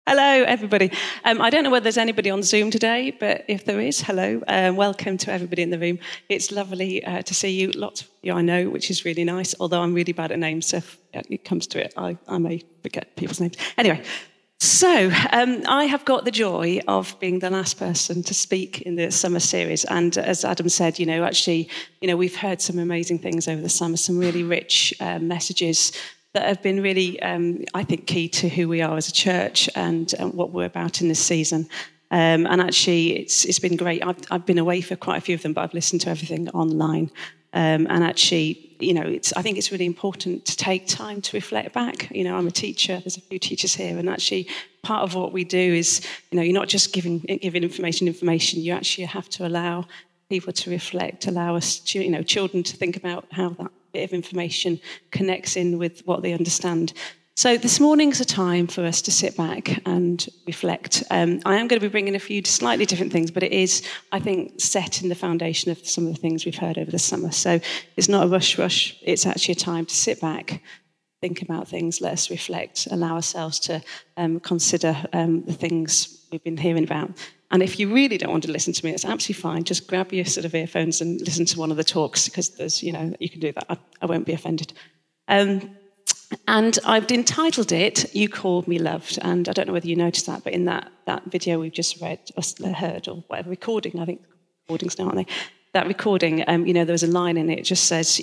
Hello, everybody. I don't know whether there's anybody on Zoom today, but if there is, hello. Welcome to everybody in the room. It's lovely to see you. Lots of you I know, which is really nice, although I'm really bad at names, so if it comes to it, I may forget people's names. Anyway, so I have got the joy of being the last person to speak in the summer series. And as Adam said, we've heard some amazing things over the summer, some really rich messages that have been really, I think, key to who we are as a church and what we're about in this season. And actually, it's been great. I've been away for quite a few of them, but I've listened to everything online. And actually, I think it's really important to take time to reflect back. I'm a teacher. There's a few teachers here, and actually, part of what we do is, you're not just giving information. You actually have to allow people to reflect, allow us, children to think about how that bit of information connects in with what they understand. So this morning's a time for us to sit back and reflect. I am going to be bringing a few slightly different things, but it is, I think, set in the foundation of some of the things we've heard over the summer. So it's not a rush. It's actually a time to sit back, think about things, let us reflect, allow ourselves to consider the things we've been hearing about. And if you really don't want to listen to me, it's absolutely fine. Just grab your sort of earphones and listen to one of the talks, because there's, you can do that. I won't be offended. And I've entitled it, You Called Me Loved. And I don't know whether you noticed that, but in that video we've just read or heard, or whatever, recording, I think recordings now, aren't they? That recording, there was a line in it. It just says,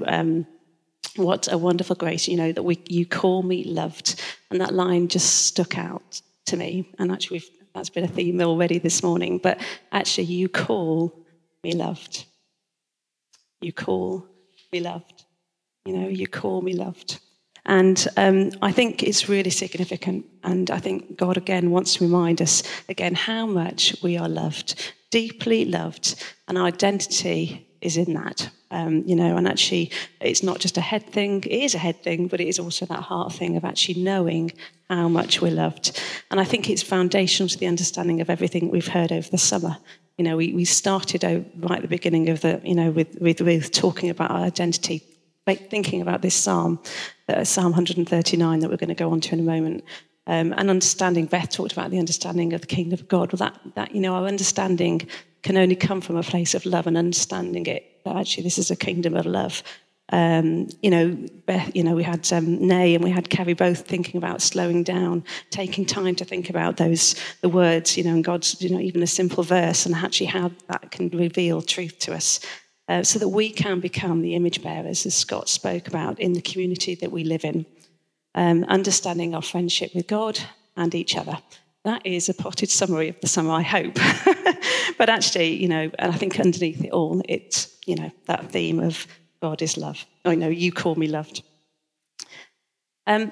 what a wonderful grace, that you call me loved. And that line just stuck out to me. And actually that's been a theme already this morning. But actually, you call me loved. You call me loved. You call me loved. And I think it's really significant. And I think God, again, wants to remind us, again, how much we are loved, deeply loved. And our identity is in that. And actually, it's not just a head thing. It is a head thing, but it is also that heart thing of actually knowing how much we're loved. And I think it's foundational to the understanding of everything we've heard over the summer. We started right at the beginning of with talking about our identity, thinking about this Psalm 139 that we're going to go on to in a moment. And understanding, Beth talked about the understanding of the kingdom of God. Well, that our understanding can only come from a place of love, and understanding it, that actually this is a kingdom of love. Beth, we had Nay and we had Kerry both thinking about slowing down, taking time to think about the words, and God's, even a simple verse, and actually how that can reveal truth to us. So that we can become the image bearers, as Scott spoke about, in the community that we live in. Understanding our friendship with God and each other. That is a potted summary of the summer, I hope. But actually, and I think underneath it all, it's, that theme of God is love. I know you call me loved. Now,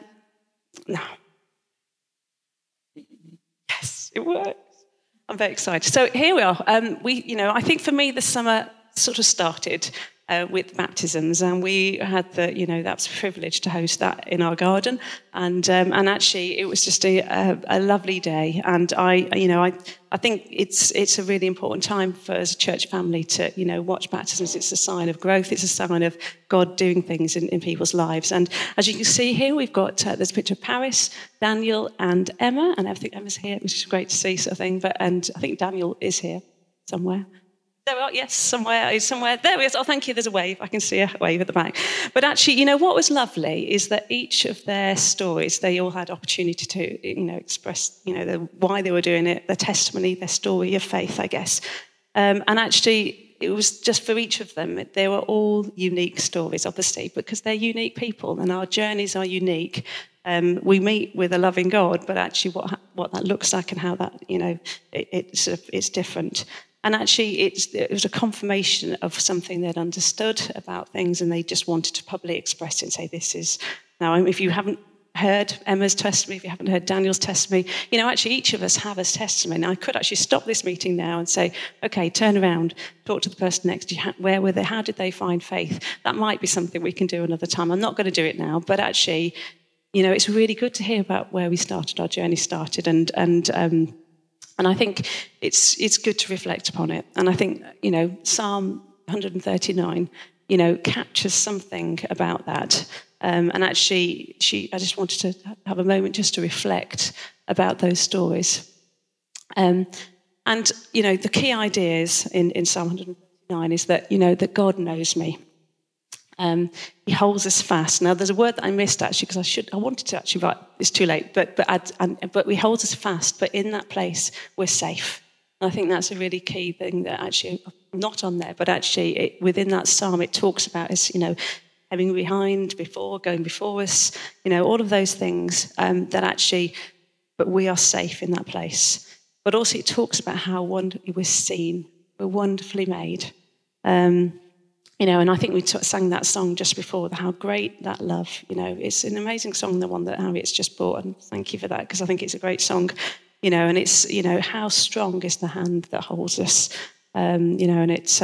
yes, it works. I'm very excited. So here we are. I think for me, the summer sort of started with baptisms, and we had that was a privilege to host that in our garden, and actually it was just a lovely day, and I think it's a really important time for as a church family to watch baptisms. It's a sign of growth. It's a sign of God doing things in people's lives. And as you can see here, we've got there's a picture of Paris, Daniel, and Emma, and I think Emma's here, which is great to see, sort of thing. And I think Daniel is here somewhere. There we are, yes, somewhere. There he is. Oh, thank you. There's a wave. I can see a wave at the back. But actually, what was lovely is that each of their stories, they all had opportunity to, express, why they were doing it, their testimony, their story of faith, I guess. And actually, it was just for each of them. They were all unique stories, obviously, because they're unique people, and our journeys are unique. We meet with a loving God, but actually, what that looks like and how that, it's different. And actually, it was a confirmation of something they'd understood about things, and they just wanted to publicly express it and say, this is... Now, if you haven't heard Emma's testimony, if you haven't heard Daniel's testimony, actually each of us have a testimony. Now, I could actually stop this meeting now and say, okay, turn around, talk to the person next to you. Where were they? How did they find faith? That might be something we can do another time. I'm not going to do it now, but actually, it's really good to hear about where we started, our journey started, and I think it's good to reflect upon it. And I think, Psalm 139, captures something about that. And actually, I just wanted to have a moment just to reflect about those stories. And, the key ideas in Psalm 139 is that, that God knows me. He holds us fast. Now, there's a word that I missed actually because I wanted to actually write. It's too late, but he holds us fast. But in that place, we're safe. And I think that's a really key thing that actually not on there, but actually within that psalm, it talks about us, having behind, before, going before us, all of those things that actually, but we are safe in that place. But also, it talks about how wonderfully we're seen, we're wonderfully made. And I think we sang that song just before, how great that love, it's an amazing song, the one that Harriet's just brought, and thank you for that, because I think it's a great song, and it's, how strong is the hand that holds us, and it's,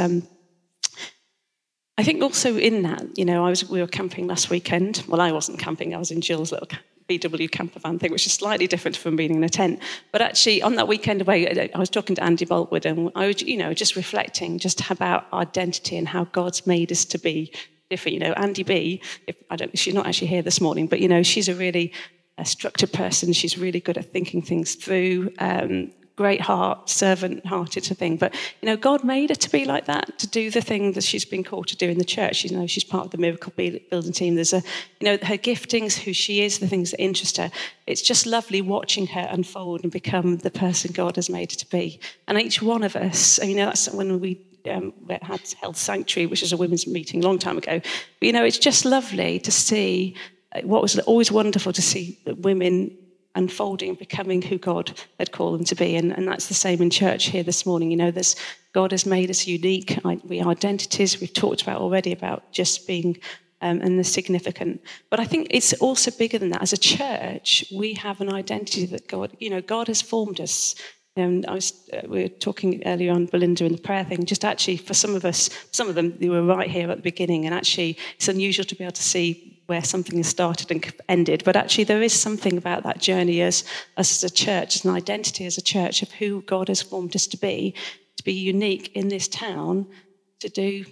I think also in that, we were camping last weekend. Well, I wasn't camping, I was in Jill's little VW camper van thing, which is slightly different from being in a tent. But actually, on that weekend away, I was talking to Andy Boltwood, and I was, just reflecting just about our identity and how God's made us to be different. Andy B, she's not actually here this morning, but she's a really structured person. She's really good at thinking things through. Great heart, servant-hearted thing. But, God made her to be like that, to do the thing that she's been called to do in the church. She's part of the miracle building team. There's her giftings, who she is, the things that interest her. It's just lovely watching her unfold and become the person God has made her to be. And each one of us, that's when we had Health Sanctuary, which is a women's meeting a long time ago. But, it's just lovely to see what was always wonderful to see women unfolding, becoming who God had called them to be. And that's the same in church here this morning. God has made us unique. We identities, we've talked about already, about just being and the significant. But I think it's also bigger than that. As a church, we have an identity that God has formed us. And we were talking earlier on, Belinda, in the prayer thing, just actually for some of them, they were right here at the beginning. And actually, it's unusual to be able to see where something has started and ended. But actually, there is something about that journey as a church, as an identity as a church of who God has formed us to be unique in this town, to do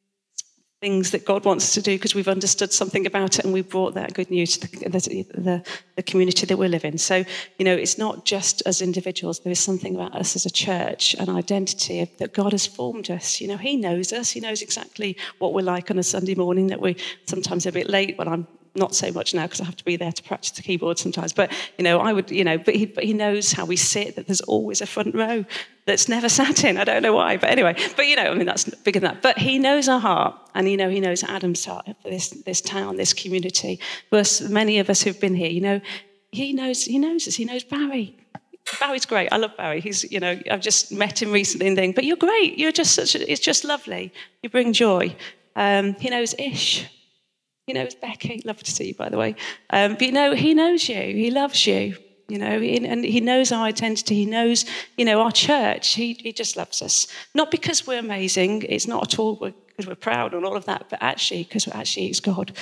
things that God wants us to do because we've understood something about it and we've brought that good news to the community that we live in. So, it's not just as individuals. There is something about us as a church, an identity that God has formed us. He knows us. He knows exactly what we're like on a Sunday morning, that we're sometimes a bit late. When I'm not so much now because I have to be there to practice the keyboard sometimes. But, but he knows how we sit, that there's always a front row that's never sat in. I don't know why. But anyway, that's bigger than that. But he knows our heart, and, he knows Adam's heart for this town, this community. Plus, many of us who've been here, he knows us. He knows Barry. Barry's great. I love Barry. He's, I've just met him recently and think, but you're great. You're just it's just lovely. You bring joy. He knows Ish. He knows Becky. Love to see you, by the way. But he knows you. He loves you. And he knows our identity. He knows, our church. He just loves us. Not because we're amazing. It's not at all because we're proud and all of that. But actually, because it's God.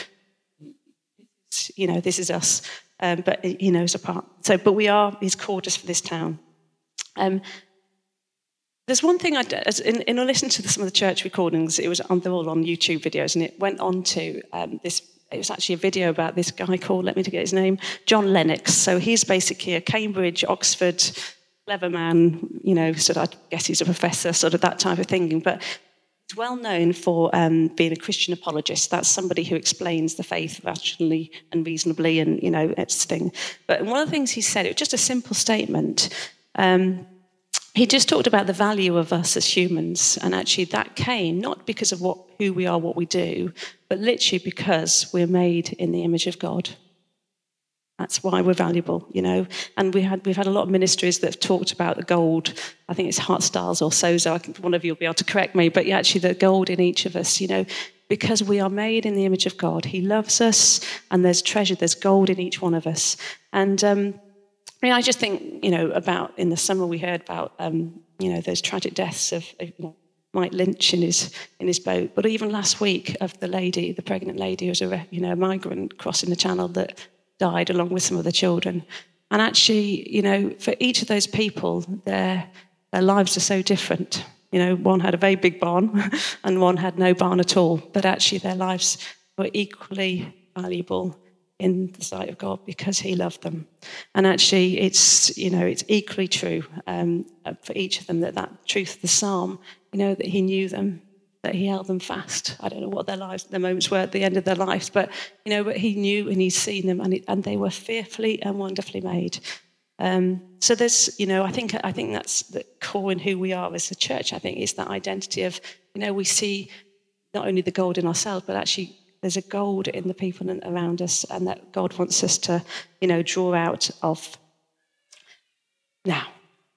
This is us. But he knows our part. So, but he's called us for this town. There's one thing in listening to some of the church recordings, they're all on YouTube videos, and it went on to this. It was actually a video about this guy called, let me get his name, John Lennox. So he's basically a Cambridge, Oxford, clever man, sort of, I guess he's a professor, sort of that type of thing. But he's well known for being a Christian apologist. That's somebody who explains the faith rationally and reasonably, and, it's thing. But one of the things he said, it was just a simple statement. He just talked about the value of us as humans, and actually that came not because of who we are, what we do, but literally because we're made in the image of God. That's why we're valuable, And we've had a lot of ministries that have talked about the gold. I think it's Heart Styles or Sozo. I think one of you will be able to correct me, but actually the gold in each of us, because we are made in the image of God. He loves us, and there's treasure, there's gold in each one of us. And I just think, about in the summer we heard about, those tragic deaths of Mike Lynch in his boat. But even last week of the pregnant lady who was a migrant crossing the channel that died along with some of the children. And actually, for each of those people, their lives are so different. One had a very big barn and one had no barn at all. But actually their lives were equally valuable in the sight of God because he loved them. And actually, it's equally true for each of them that truth of the psalm, that he knew them, that he held them fast. I don't know what their moments were at the end of their lives, but but he knew and he's seen them, and they were fearfully and wonderfully made. So there's, I think that's the core in who we are as a church. I think is that identity of, we see not only the gold in ourselves, but actually there's a gold in the people around us, and that God wants us to, draw out of. Now.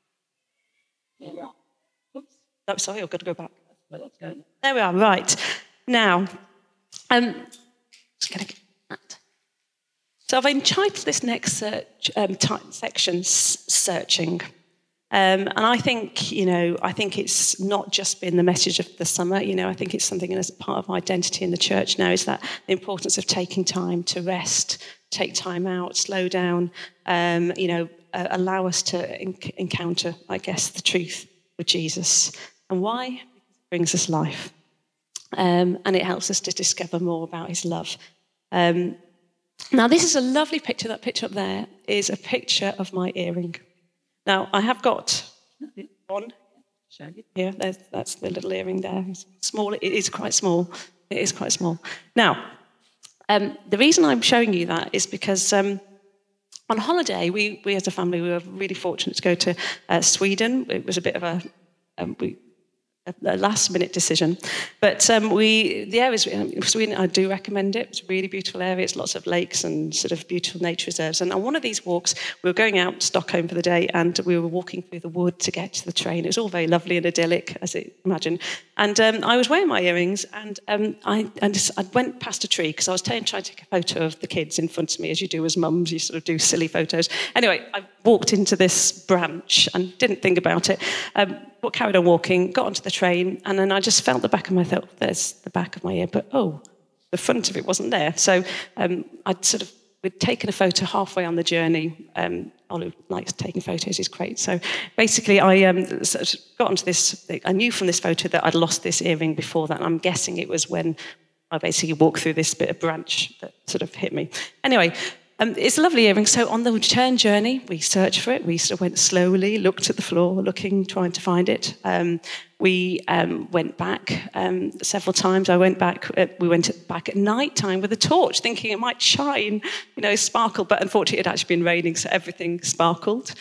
Oops. Oh, sorry, I've got to go back. There we are. Right. Now, just going to get that. So I've entitled this next section "Searching," and I think it's not just been the message of the summer. I think it's something as part of identity in the church now. Is that the importance of taking time to rest, take time out, slow down, allow us to encounter, I guess, the truth with Jesus. And why? Because it brings us life, and it helps us to discover more about his love. Now, this is a lovely picture. That picture up there is a picture of my earring. Now, I have got one here. That's the little earring there. It's small. It is quite small. It is quite small. Now, the reason I'm showing you that is because on holiday, we as a family, we were really fortunate to go to Sweden. It was a bit of a last-minute decision. But the areas in Sweden, I do recommend it. It's a really beautiful area. It's lots of lakes and sort of beautiful nature reserves. And on one of these walks, we were going out to Stockholm for the day, and we were walking through the wood to get to the train. It was all very lovely and idyllic, as you imagine. And I was wearing my earrings, and I went past a tree because I was trying to take a photo of the kids in front of me, as you do as mums. You sort of do silly photos. Anyway, I walked into this branch and didn't think about it. But carried on walking, got onto the train, and then I just felt the back of my thought, there's the back of my ear, but the front of it wasn't there. So we'd taken a photo halfway on the journey. Olu likes taking photos, he's great. So basically I sort of got onto this, I knew from this photo that I'd lost this earring before that, and I'm guessing it was when I basically walked through this bit of branch that sort of hit me. Anyway, it's a lovely earring. So on the return journey, we searched for it. We sort of went slowly, looked at the floor, trying to find it. We went back several times. We went back at night time with a torch, thinking it might shine, sparkle. But unfortunately, it had actually been raining, so everything sparkled.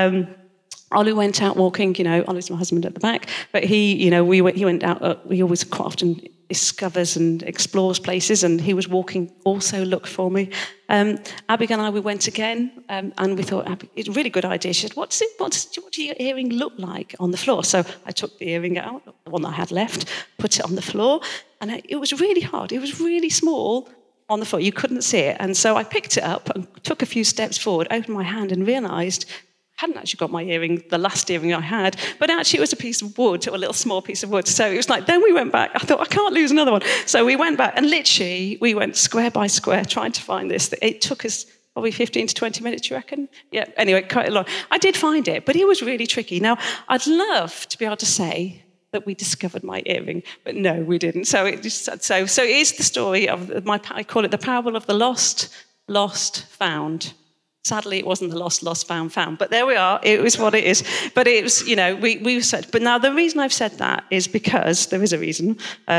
Olu went out walking. Olu's my husband at the back, but he went out. He always quite often discovers and explores places, and he was walking, also looked for me. Abigail and I, we went again, and we thought, it's a really good idea. She said, what does your earring look like on the floor? So I took the earring out, the one that I had left, put it on the floor, and it was really hard. It was really small on the floor. You couldn't see it. And so I picked it up and took a few steps forward, opened my hand and realised I hadn't actually got my earring, the last earring I had, but actually it was a piece of wood, or a little small piece of wood. So it was like, then we went back. I thought, I can't lose another one. So we went back, and literally we went square by square trying to find this. It took us probably 15 to 20 minutes, you reckon? Yeah, anyway, quite a lot. I did find it, but it was really tricky. Now, I'd love to be able to say that we discovered my earring, but no, we didn't. So it is the story of I call it the parable of the lost, found. Sadly, it wasn't the lost, found. But there we are. It was what it is. But it was, we said. But now the reason I've said that is because there is a reason.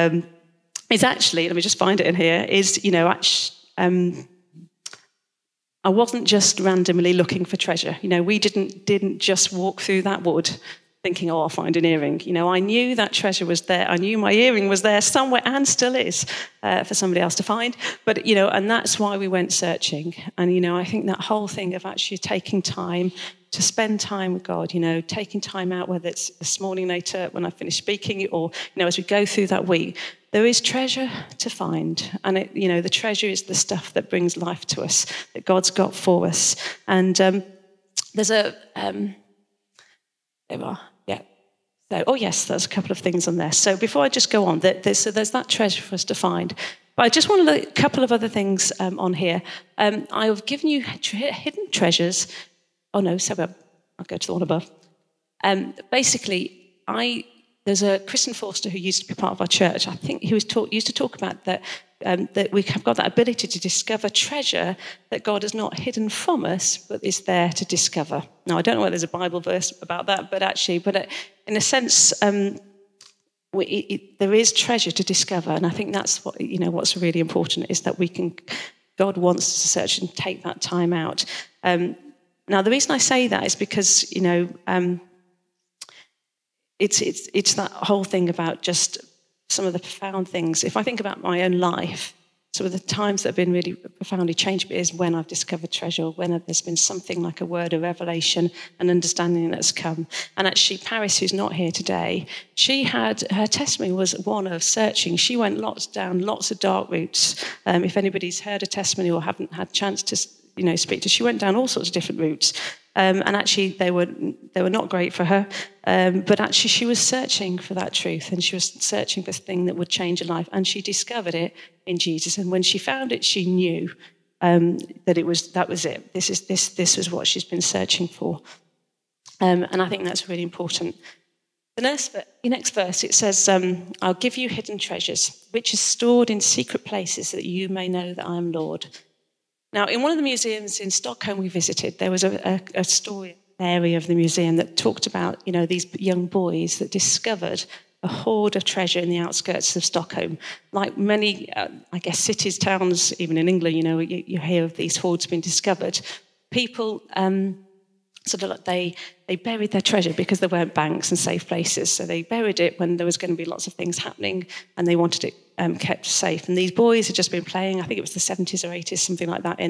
Is actually, let me just find it in here. I wasn't just randomly looking for treasure. We didn't just walk through that wood thinking, I'll find an earring. I knew that treasure was there. I knew my earring was there somewhere, and still is, for somebody else to find. But, and that's why we went searching. And, I think that whole thing of actually taking time to spend time with God, taking time out, whether it's this morning later when I finish speaking, or, as we go through that week, there is treasure to find. And, the treasure is the stuff that brings life to us, that God's got for us. And there's a... there we are. Yeah. So, yes, there's a couple of things on there. So before I just go on, there's that treasure for us to find. But I just want to look at a couple of other things on here. I've given you hidden treasures. Oh, no, so I'll go to the one above. Basically, there's a Kristen Forster who used to be part of our church. I think he used to talk about that, that we have got that ability to discover treasure that God has not hidden from us, but is there to discover. Now, I don't know whether there's a Bible verse about that, but in a sense, there is treasure to discover, and I think that's what what's really important is that God wants us to search and take that time out. Now, the reason I say that is because it's that whole thing about just some of the profound things. If I think about my own life, some of the times that have been really profoundly changed is when I've discovered treasure, when there's been something like a word of revelation and understanding that's come. And actually, Paris, who's not here today, her testimony was one of searching. She went down lots of dark routes. If anybody's heard a testimony or haven't had a chance to speak to her, she went down all sorts of different routes. And actually, they were not great for her. But actually, she was searching for that truth, and she was searching for the thing that would change her life. And she discovered it in Jesus. And when she found it, she knew that was it. This was what she's been searching for. And I think that's really important. The next verse, it says, "I'll give you hidden treasures, which is stored in secret places, that you may know that I am Lord." Now, in one of the museums in Stockholm we visited, there was a story area of the museum that talked about, these young boys that discovered a hoard of treasure in the outskirts of Stockholm. Like many, cities, towns, even in England, you hear of these hoards being discovered. People they buried their treasure because there weren't banks and safe places. So they buried it when there was going to be lots of things happening, and they wanted it kept safe. And these boys had just been playing, I think it was the 70s or 80s, something like that,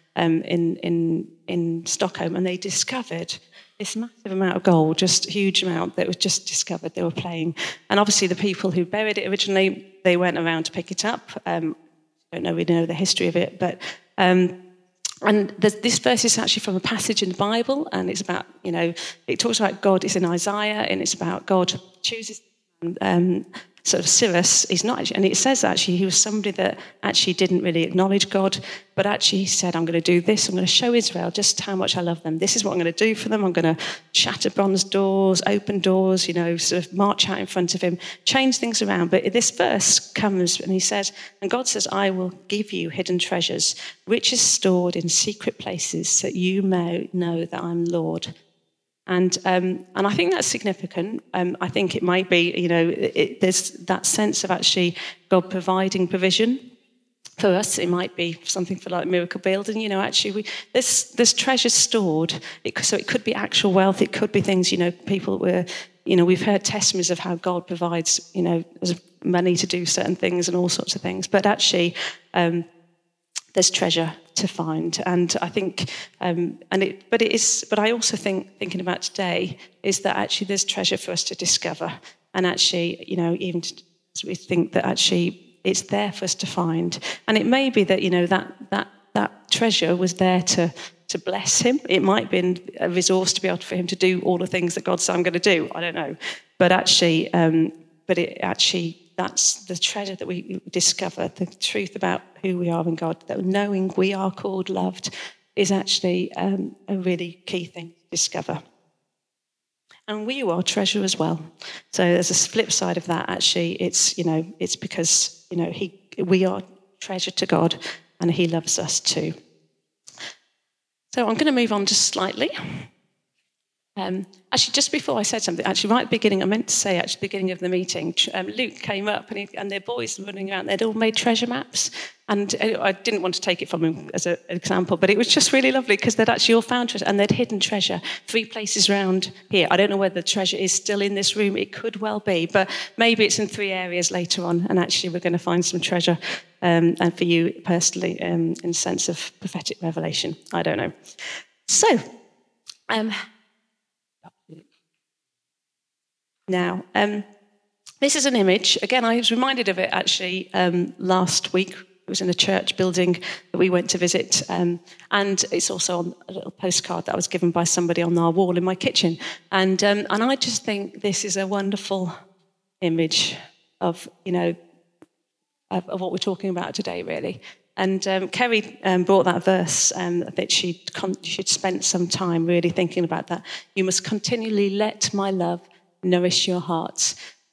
in Stockholm, and they discovered this massive amount of gold, just a huge amount that was just discovered. They were playing. And obviously the people who buried it originally, they went around to pick it up. I don't know, we know the history of it, but... and this verse is actually from a passage in the Bible, and it's about, it talks about God. It's in Isaiah, and it's about God chooses sort of Cyrus. He's not actually, and it says actually he was somebody that actually didn't really acknowledge God, but actually he said, "I'm going to do this. I'm going to show Israel just how much I love them. This is what I'm going to do for them. I'm going to shatter bronze doors, open doors, sort of march out in front of him, change things around." But this verse comes and he says, and God says, "I will give you hidden treasures, which is stored in secret places, so that you may know that I'm Lord." And I think that's significant. I think it might be, there's that sense of actually God providing provision for us. It might be something for like miracle building. Actually, there's treasure stored. So it could be actual wealth. It could be things. People were, we've heard testimonies of how God provides, money to do certain things and all sorts of things. But actually, there's treasure to find, and I think, but I also think, thinking about today, is that actually there's treasure for us to discover, and actually, even as we think that actually it's there for us to find, and it may be that that treasure was there to bless him. It might have been a resource to be able for him to do all the things that God said I'm going to do. I don't know, but actually, that's the treasure that we discover, the truth about who we are in God, that knowing we are called loved is actually a really key thing to discover. And we are treasure as well. So there's a flip side of that, actually. It's because, we are treasure to God and he loves us too. So I'm going to move on just slightly. Actually, just before I said something, actually, right at the beginning, I meant to say, at the beginning of the meeting, Luke came up and their boys were running around. They'd all made treasure maps. And I didn't want to take it from him as an example, but it was just really lovely because they'd actually all found treasure and they'd hidden treasure 3 places around here. I don't know whether the treasure is still in this room. It could well be, but maybe it's in 3 areas later on. And actually, we're going to find some treasure, and for you personally, in the sense of prophetic revelation. I don't know. So, now, this is an image. Again, I was reminded of it actually last week. It was in a church building that we went to visit. And it's also on a little postcard that I was given by somebody on our wall in my kitchen. And I just think this is a wonderful image of, of what we're talking about today, really. And Kerry brought that verse that she'd spent some time really thinking about that. "You must continually let my love nourish your hearts."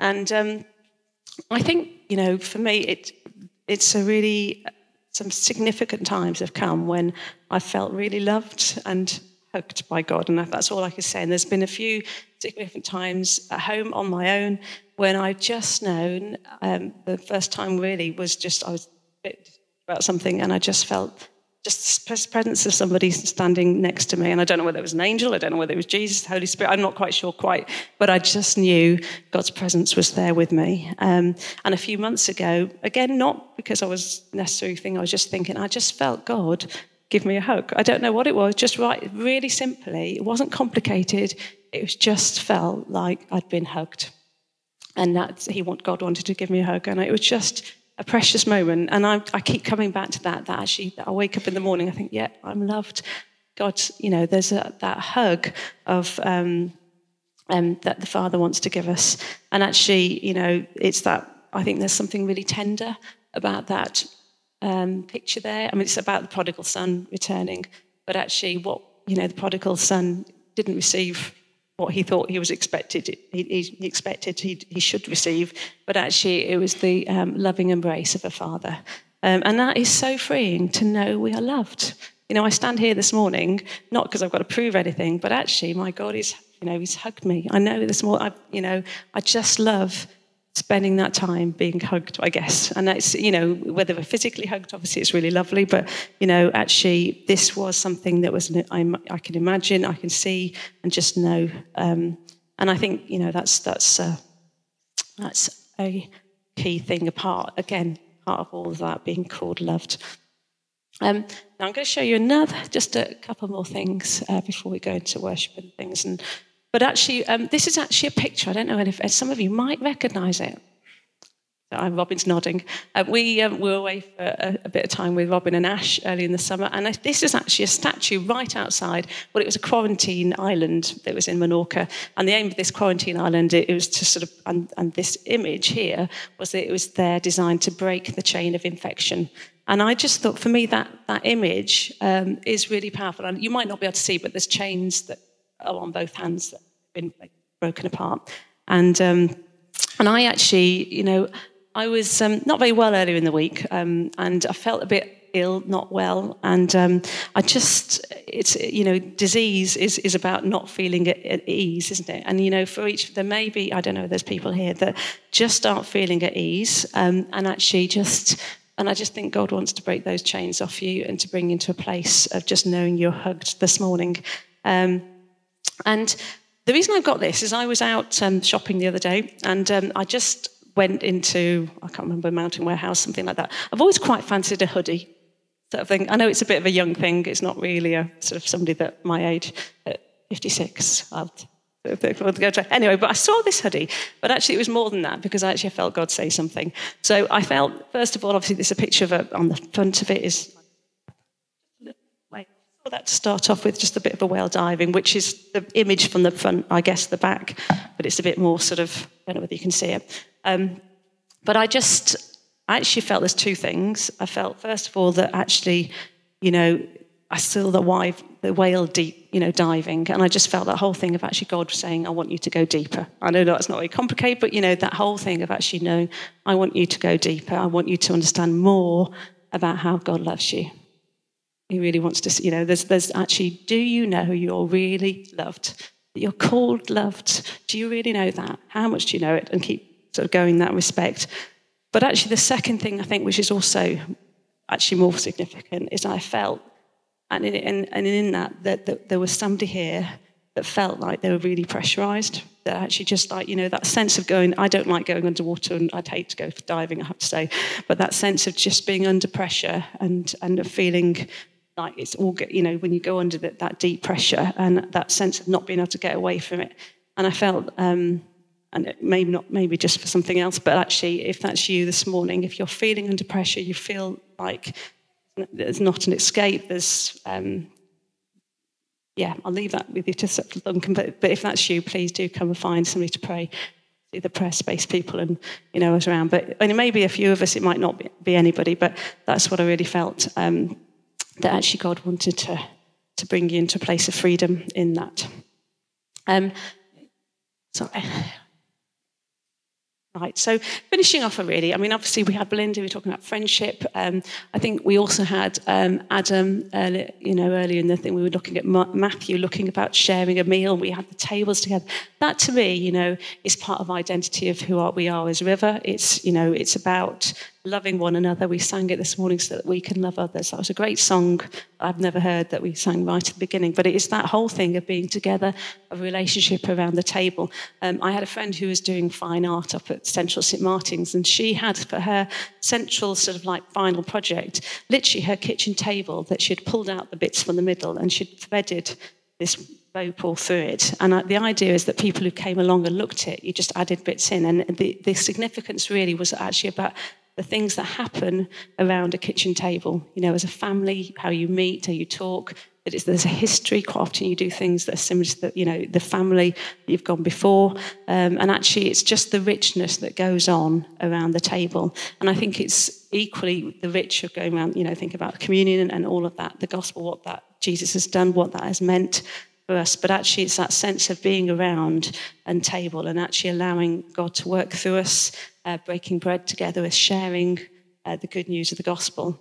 And I think, for me, it's some significant times have come when I felt really loved and hugged by God, and that's all I could say. And there's been a few significant times at home on my own when I've just known, the first time really was I was a bit about something, and I just felt just the presence of somebody standing next to me. And I don't know whether it was an angel, I don't know whether it was Jesus, the Holy Spirit, I'm not quite sure but I just knew God's presence was there with me. And a few months ago, again, not because I was necessarily thinking, I was just thinking, I just felt God give me a hug. I don't know what it was, just really simply, it wasn't complicated, it was just felt like I'd been hugged. And God wanted to give me a hug, and it was just a precious moment. And I keep coming back to that actually, I wake up in the morning, I think, yeah, I'm loved. God, there's that hug of that the Father wants to give us. And actually, it's that, I think there's something really tender about that picture there. I mean, it's about the prodigal son returning, but actually the prodigal son didn't receive what he thought he was expected. He expected he should receive, but actually it was the loving embrace of a father. And that is so freeing to know we are loved. I stand here this morning, not because I've got to prove anything, but actually my God is, he's hugged me. I know this morning, I just love spending that time being hugged, I guess. And that's, whether we're physically hugged, obviously it's really lovely, but, actually this was something that was, I can imagine, I can see and just know. And I think, that's a key thing part of all of that, being called loved. Now I'm going to show you just a couple more things before we go into worship and things. But actually, this is actually a picture. I don't know if some of you might recognise it. Robin's nodding. We were away for a bit of time with Robin and Ash early in the summer, and this is actually a statue right outside. Well, it was a quarantine island that was in Menorca, and the aim of this quarantine island, it was to sort of, and this image here was that it was there designed to break the chain of infection. And I just thought, for me, that image is really powerful. And you might not be able to see, but there's chains that are on both hands that have been broken apart. And I actually, I was not very well earlier in the week, and I felt a bit ill, not well, and disease is about not feeling at ease, isn't it? And for each, there may be, I don't know, there's people here that just aren't feeling at ease, and I just think God wants to break those chains off you and to bring you into a place of just knowing you're hugged this morning. And the reason I've got this is I was out shopping the other day, and I just went into, I can't remember, Mountain Warehouse, something like that. I've always quite fancied a hoodie sort of thing. I know it's a bit of a young thing. It's not really a sort of somebody that my age, at 56, anyway, but I saw this hoodie, but actually it was more than that, because I felt God say something. So I felt, first of all, obviously there's a picture of on the front of it is, that to start off with, just a bit of a whale diving, which is the image from the front, I guess the back, but it's a bit more sort of, I don't know whether you can see it. But I actually felt there's two things. I felt, first of all, that actually, I saw the whale deep, diving, and I just felt that whole thing of actually God saying, I want you to go deeper. I know that's not very complicated, but, that whole thing of actually knowing, I want you to go deeper. I want you to understand more about how God loves you. He really wants to, there's actually, do you know you're really loved? That you're called loved? Do you really know that? How much do you know it? And keep sort of going in that respect. But actually the second thing, I think, which is also actually more significant, is I felt, and in that there was somebody here that felt like they were really pressurised. That actually just like, that sense of going, I don't like going underwater, and I'd hate to go for diving, I have to say, but that sense of just being under pressure and of feeling like it's all, when you go under that deep pressure, and that sense of not being able to get away from it. And I felt, and maybe just for something else, but actually, if that's you this morning, if you're feeling under pressure, you feel like there's not an escape, there's, I'll leave that with you to Duncan, but if that's you, please do come and find somebody to pray. The prayer space people and, us around. But and it may be a few of us, it might not be anybody, but that's what I really felt, that actually God wanted to bring you into a place of freedom in that. Sorry. Right, so finishing off really, I mean, obviously we had Belinda, we were talking about friendship. I think we also had Adam, earlier in the thing, we were looking at Matthew, looking about sharing a meal. We had the tables together. That to me, is part of identity of who we are as River. It's about loving one another. We sang it this morning so that we can love others. That was a great song I've never heard that we sang right at the beginning. But it is that whole thing of being together, a relationship around the table. I had a friend who was doing fine art up at Central St Martin's, and she had for her central sort of like final project, literally her kitchen table that she'd pulled out the bits from the middle and she'd threaded this bow pull through it. And the idea is that people who came along and looked at it, you just added bits in. And the significance really was actually about the things that happen around a kitchen table, as a family, how you meet, how you talk. There's a history. Quite often you do things that are similar to the family that you've gone before. And actually it's just the richness that goes on around the table. And I think it's equally the rich of going around, think about communion and all of that, the gospel, what that Jesus has done, what that has meant for us. But actually it's that sense of being around and table and actually allowing God to work through us, breaking bread together, sharing the good news of the gospel.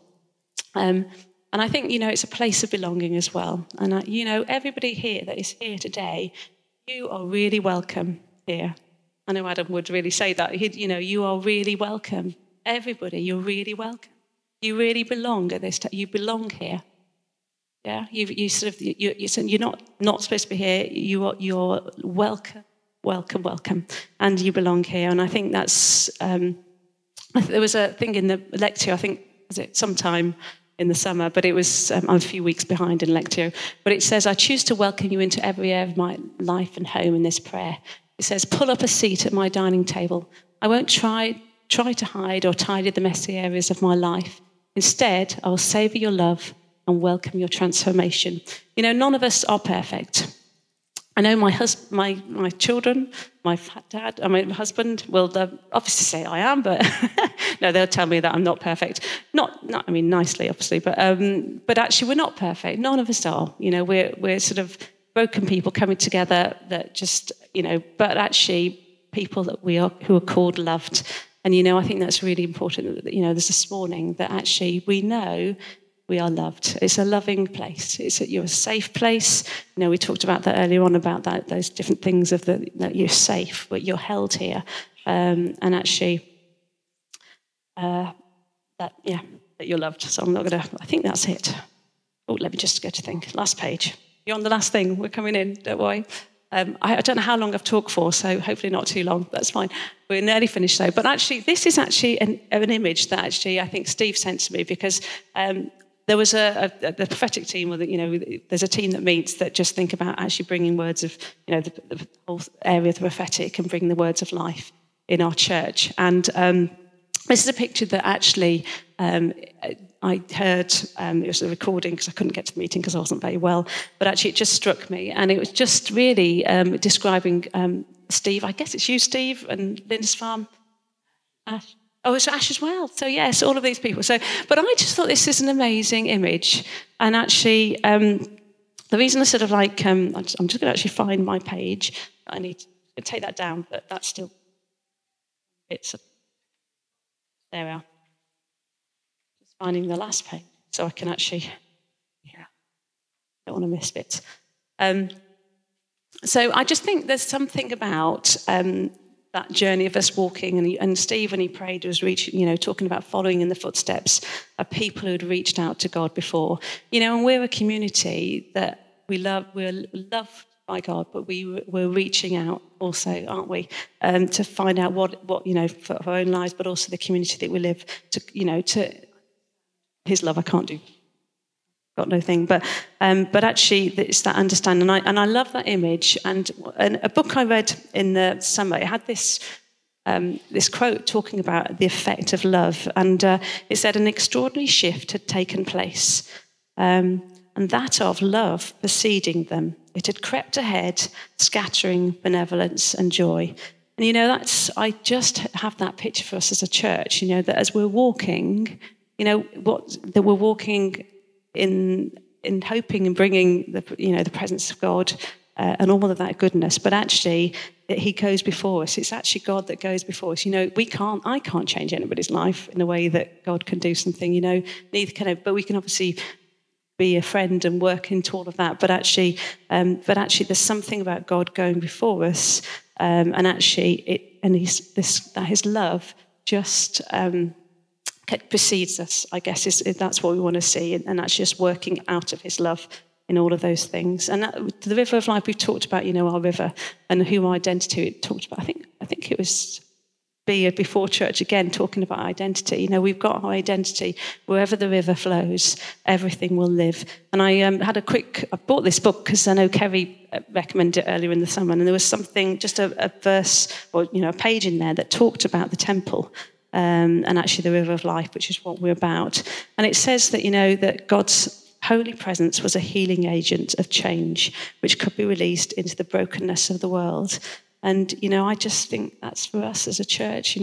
And I think, it's a place of belonging as well. And, everybody here that is here today, you are really welcome here. I know Adam would really say that. You are really welcome. Everybody, you're really welcome. You really belong at this time. You belong here. Yeah, you're not supposed to be here. You're welcome, welcome, and you belong here. And I think that's. There was a thing in the Lectio. I think was it sometime in the summer, but it was I'm a few weeks behind in Lectio. But it says, "I choose to welcome you into every area of my life and home in this prayer." It says, "Pull up a seat at my dining table. I won't try to hide or tidy the messy areas of my life. Instead, I will savour your love and welcome your transformation." None of us are perfect. I know my children, my dad, my husband will obviously say I am, but no, they'll tell me that I'm not perfect. Not I mean, nicely, obviously, but actually we're not perfect. None of us are. We're sort of broken people coming together that just, but actually people that who are called loved. And, I think that's really important that, there's this morning that actually we know we are loved. It's a loving place. You're a safe place. We talked about that earlier on about those different things of that you're safe, but you're held here. And actually, that you're loved. So I'm not going to, I think that's it. Oh, let me just go to think. Last page. You're on the last thing. We're coming in, don't worry. I don't know how long I've talked for, so hopefully not too long. That's fine. We're nearly finished though. But actually, this is actually an image that actually I think Steve sent to me because there was the prophetic team, there's a team that meets that just think about actually bringing words of, the whole area of the prophetic and bringing the words of life in our church. And this is a picture that actually I heard, it was a recording because I couldn't get to the meeting because I wasn't very well, but actually it just struck me. And it was just really describing Steve, I guess it's you, Steve, and Lindisfarne, Ash. Oh, it's Ash as well. So yes, all of these people. But I just thought this is an amazing image. And actually, the reason I sort of I'm just going to actually find my page. I need to take that down, but that's still, there we are. Just finding the last page so I can actually, don't want to miss bits. So I just think there's something about that journey of us walking, and Steve, when he prayed, was reaching, talking about following in the footsteps of people who'd reached out to God before. And we're a community that we're loved by God, but we're reaching out also, aren't we? To find out what for our own lives, but also the community that we live to His love. I can't do. Got no thing, but actually it's that understanding, and I love that image. And a book I read in the summer, it had this quote talking about the effect of love, and it said an extraordinary shift had taken place, and that of love preceding them. It had crept ahead, scattering benevolence and joy. And I just have that picture for us as a church. That as we're walking, that we're walking in hoping and bringing the presence of God and all of that goodness. But actually, he goes before us. It's actually God that goes before us. I can't change anybody's life in a way that God can do something, neither can I, but we can obviously be a friend and work into all of that. But actually, there's something about God going before us, and actually, his love just precedes us. I guess that's what we want to see, and that's just working out of his love in all of those things. And the river of life, we've talked about, our river and who our identity. It talked about. I think it was before church again, talking about identity. We've got our identity. Wherever the river flows, everything will live. And I bought this book because I know Kerry recommended it earlier in the summer, and there was something, just a verse or a page in there that talked about the temple. And actually the river of life, which is what we're about. And it says that, that God's holy presence was a healing agent of change, which could be released into the brokenness of the world. And, I just think that's for us as a church.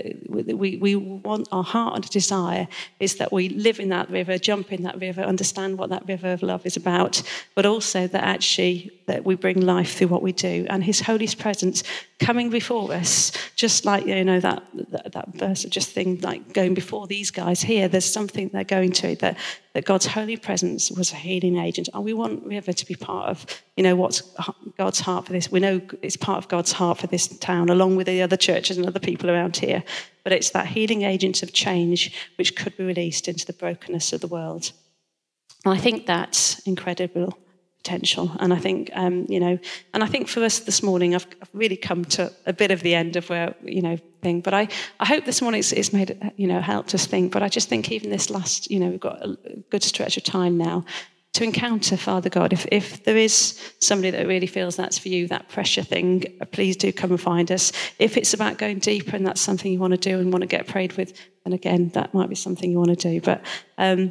We want, our heart and desire is that we live in that river, jump in that river, understand what that river of love is about, but also that actually that we bring life through what we do. And his holy presence coming before us, just like, that verse of just thing, like going before these guys here, there's something they're going to, that God's holy presence was a healing agent. And we want River to be part of, what's God's heart for this. We know it's part of God's heart for this town, along with the other churches and other people around here. But it's that healing agent of change which could be released into the brokenness of the world. And I think that's incredible potential. And I think, and I think for us this morning, I've really come to a bit of the end of where, thing. But I hope this morning it's made, helped us think. But I just think even this last, we've got a good stretch of time now to encounter Father God. If there is somebody that really feels that's for you, that pressure thing, please do come and find us. If it's about going deeper and that's something you want to do and want to get prayed with, and again, that might be something you want to do. But I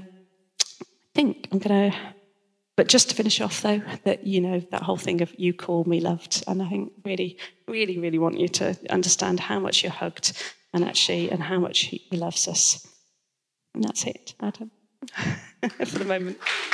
think I'm going to... But just to finish off, though, that, that whole thing of you call me loved. And I think really, really, really want you to understand how much you're hugged and how much he loves us. And that's it, Adam, for the moment.